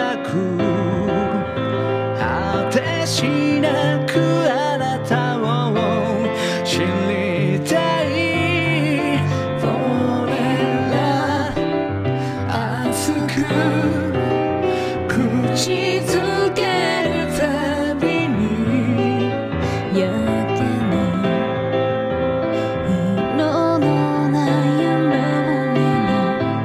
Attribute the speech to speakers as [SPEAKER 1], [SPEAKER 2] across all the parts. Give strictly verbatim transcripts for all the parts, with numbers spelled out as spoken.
[SPEAKER 1] なく果てしなくあなたを知りたい Forever 熱く口づけるたびにやけに色のない夢を見る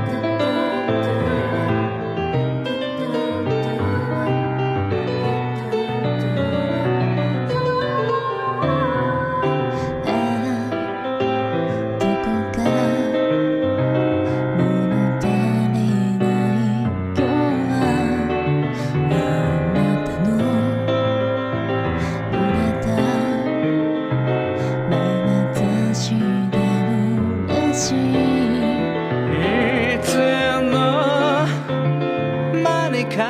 [SPEAKER 1] どこか物足りない今日はあなたの触れた眼差しで嬉しいいつの間にか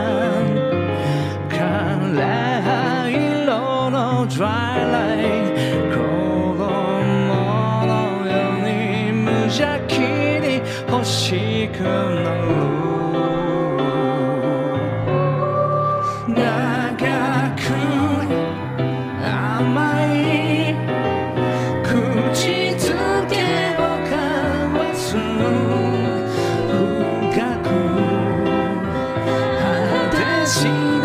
[SPEAKER 1] 辛い色のドライライト子供のように無邪気に欲しくなる長く甘い口づけを交わす深く果てし